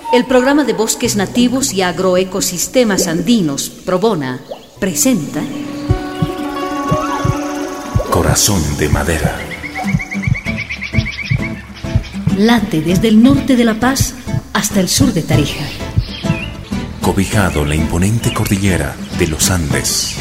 El programa de bosques nativos y agroecosistemas andinos, Probona, presenta Corazón de Madera. Late desde el norte de La Paz hasta el sur de Tarija. Cobijado en la imponente cordillera de los Andes.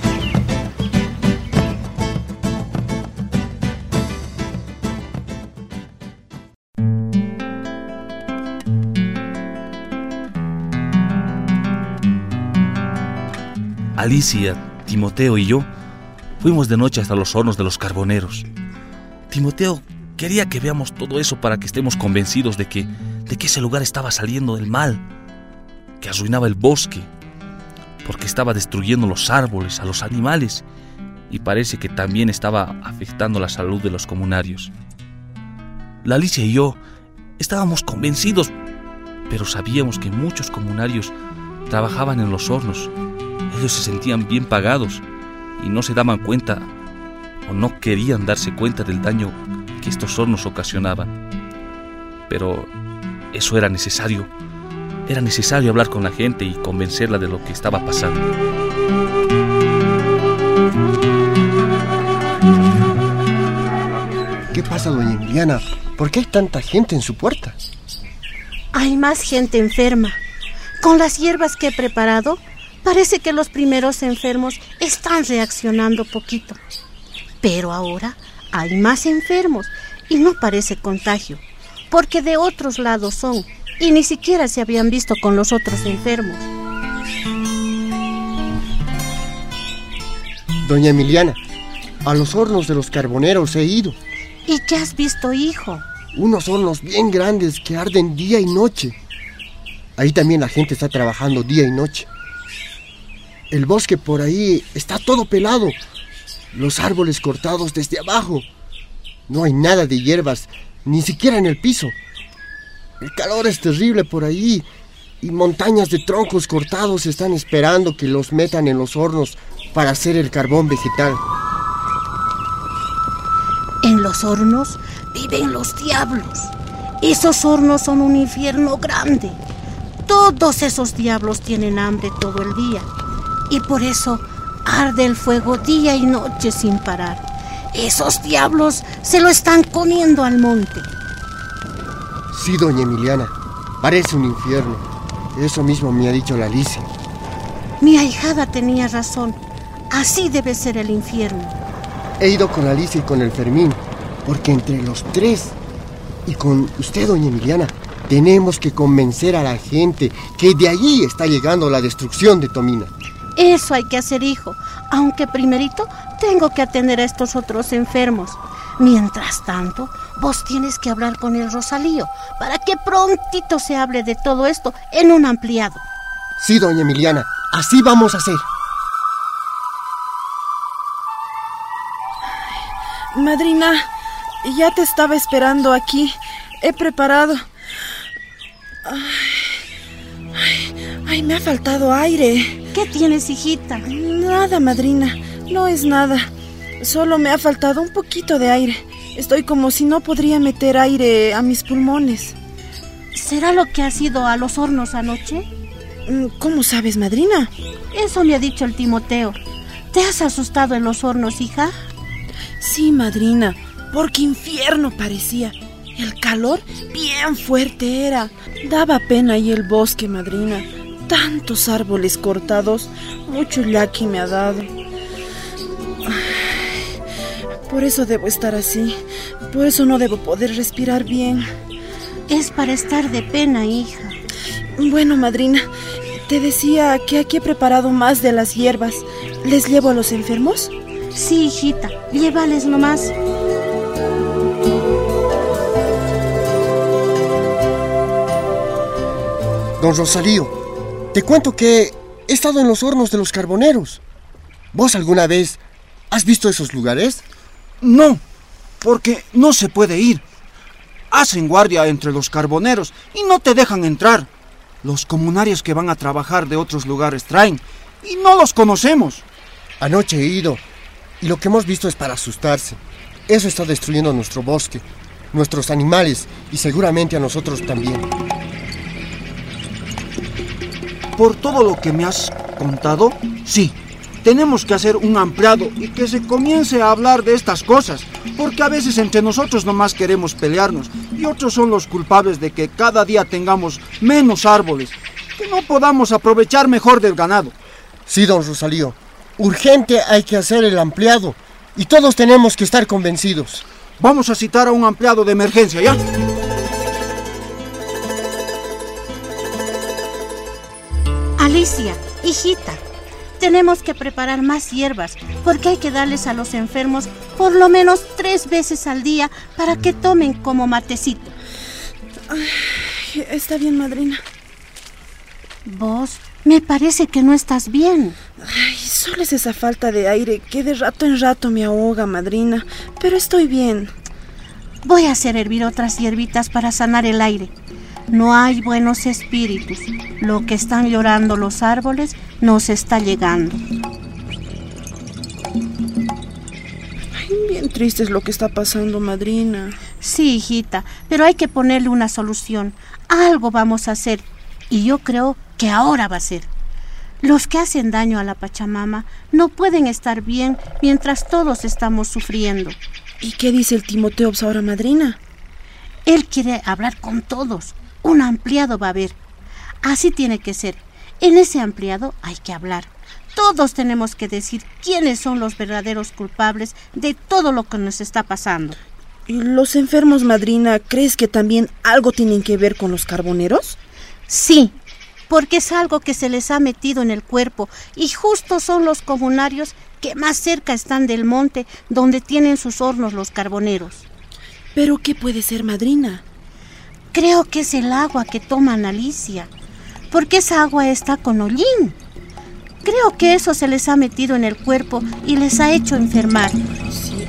Alicia, Timoteo y yo fuimos de noche hasta los hornos de los carboneros. Timoteo quería que veamos todo eso para que estemos convencidos de que ese lugar estaba saliendo del mal, que arruinaba el bosque, porque estaba destruyendo los árboles, a los animales, y parece que también estaba afectando la salud de los comunarios. La Alicia y yo estábamos convencidos, pero sabíamos que muchos comunarios trabajaban en los hornos. Ellos se sentían bien pagados y no se daban cuenta o no querían darse cuenta del daño que estos hornos ocasionaban. Pero eso era necesario. Era necesario hablar con la gente y convencerla de lo que estaba pasando. ¿Qué pasa, doña Emiliana? ¿Por qué hay tanta gente en su puerta? Hay más gente enferma. Con las hierbas que he preparado, parece que los primeros enfermos están reaccionando poquito. Pero ahora hay más enfermos y no parece contagio, porque de otros lados son y ni siquiera se habían visto con los otros enfermos. Doña Emiliana, a los hornos de los carboneros he ido. ¿Y qué has visto, hijo? Unos hornos bien grandes que arden día y noche. Ahí también la gente está trabajando día y noche. El bosque por ahí está todo pelado. Los árboles cortados desde abajo. No hay nada de hierbas, ni siquiera en el piso. El calor es terrible por ahí y montañas de troncos cortados están esperando que los metan en los hornos para hacer el carbón vegetal. En los hornos viven los diablos. Esos hornos son un infierno grande. Todos esos diablos tienen hambre todo el día. Y por eso arde el fuego día y noche sin parar. Esos diablos se lo están comiendo al monte. Sí, doña Emiliana, parece un infierno. Eso mismo me ha dicho la Alicia. Mi ahijada tenía razón. Así debe ser el infierno. He ido con la Alicia y con el Fermín, porque entre los tres y con usted, doña Emiliana, tenemos que convencer a la gente que de allí está llegando la destrucción de Tomina. Eso hay que hacer, hijo, aunque primerito tengo que atender a estos otros enfermos. Mientras tanto, vos tienes que hablar con el Rosalío para que prontito se hable de todo esto en un ampliado. Sí, doña Emiliana, así vamos a hacer. Madrina, ya te estaba esperando aquí. He preparado... Ay, me ha faltado aire. ¿Qué tienes, hijita? Nada, madrina, no es nada. Solo me ha faltado un poquito de aire. Estoy como si no podría meter aire a mis pulmones. ¿Será lo que has ido a los hornos anoche? ¿Cómo sabes, madrina? Eso me ha dicho el Timoteo. ¿Te has asustado en los hornos, hija? Sí, madrina, porque infierno parecía. El calor bien fuerte era. Daba pena ahí el bosque, madrina. Tantos árboles cortados, mucho yaqui me ha dado. Ay, por eso debo estar así. Por eso no debo poder respirar bien. Es para estar de pena, hija. Bueno, madrina, te decía que aquí he preparado más de las hierbas. ¿Les llevo a los enfermos? Sí, hijita, llévales nomás. Don Rosalío, te cuento que he estado en los hornos de los carboneros. ¿Vos alguna vez has visto esos lugares? No, porque no se puede ir. Hacen guardia entre los carboneros y no te dejan entrar. Los comunarios que van a trabajar de otros lugares traen y no los conocemos. Anoche he ido y lo que hemos visto es para asustarse. Eso está destruyendo nuestro bosque, nuestros animales y seguramente a nosotros también. por todo lo que me has contado, sí, tenemos que hacer un ampliado y que se comience a hablar de estas cosas, porque a veces entre nosotros nomás queremos pelearnos y otros son los culpables de que cada día tengamos menos árboles, que no podamos aprovechar mejor del ganado. Sí, don Rosalío, urgente hay que hacer el ampliado y todos tenemos que estar convencidos. Vamos a citar a un ampliado de emergencia, ¿ya? Alicia, hijita, tenemos que preparar más hierbas porque hay que darles a los enfermos por lo menos 3 veces al día para que tomen como matecito. Ay, está bien, madrina. Vos, me parece que no estás bien. Ay, solo es esa falta de aire que de rato en rato me ahoga, madrina. Pero estoy bien. Voy a hacer hervir otras hierbitas para sanar el aire. No hay buenos espíritus. Lo que están llorando los árboles nos está llegando. Ay, bien triste es lo que está pasando, madrina. Sí, hijita, pero hay que ponerle una solución. Algo vamos a hacer. Y yo creo que ahora va a ser. Los que hacen daño a la Pachamama no pueden estar bien mientras todos estamos sufriendo. ¿Y qué dice el Timoteo ahora, madrina? Él quiere hablar con todos. Un ampliado va a haber. Así tiene que ser. En ese ampliado hay que hablar. Todos tenemos que decir quiénes son los verdaderos culpables de todo lo que nos está pasando. ¿Y los enfermos, madrina, crees que también algo tienen que ver con los carboneros? Sí, porque es algo que se les ha metido en el cuerpo y justo son los comunarios que más cerca están del monte donde tienen sus hornos los carboneros. ¿Pero qué puede ser, madrina? Creo que es el agua que toman, Alicia, porque esa agua está con hollín. Creo que eso se les ha metido en el cuerpo y les ha hecho enfermar. Sí.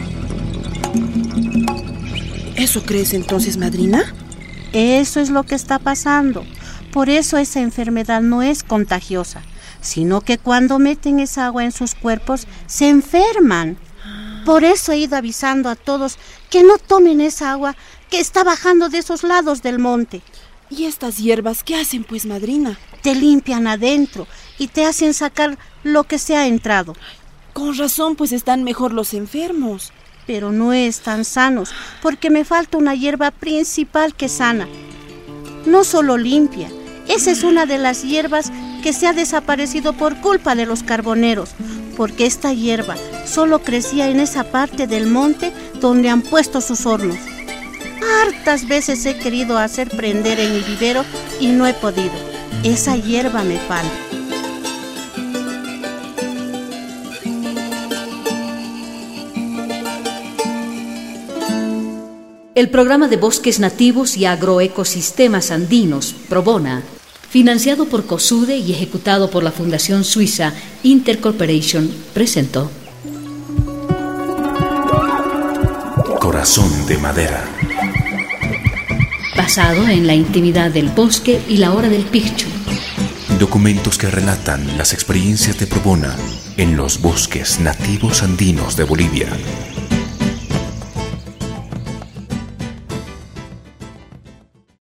¿Eso crees entonces, madrina? Eso es lo que está pasando. Por eso esa enfermedad no es contagiosa, sino que cuando meten esa agua en sus cuerpos se enferman. Por eso he ido avisando a todos que no tomen esa agua que está bajando de esos lados del monte. ¿Y estas hierbas qué hacen, pues, madrina? Te limpian adentro y te hacen sacar lo que se ha entrado. Con razón, pues están mejor los enfermos. Pero no están sanos, porque me falta una hierba principal que sana. No solo limpia, esa es una de las hierbas que se ha desaparecido por culpa de los carboneros, porque esta hierba solo crecía en esa parte del monte donde han puesto sus hornos. Hartas veces he querido hacer prender en mi vivero y no he podido. Esa hierba me falta. El programa de bosques nativos y agroecosistemas andinos, Probona, financiado por COSUDE y ejecutado por la Fundación Suiza Intercorporation, presentó Corazón de madera. Basado en la intimidad del bosque y la hora del pichu. Documentos que relatan las experiencias de Probona en los bosques nativos andinos de Bolivia.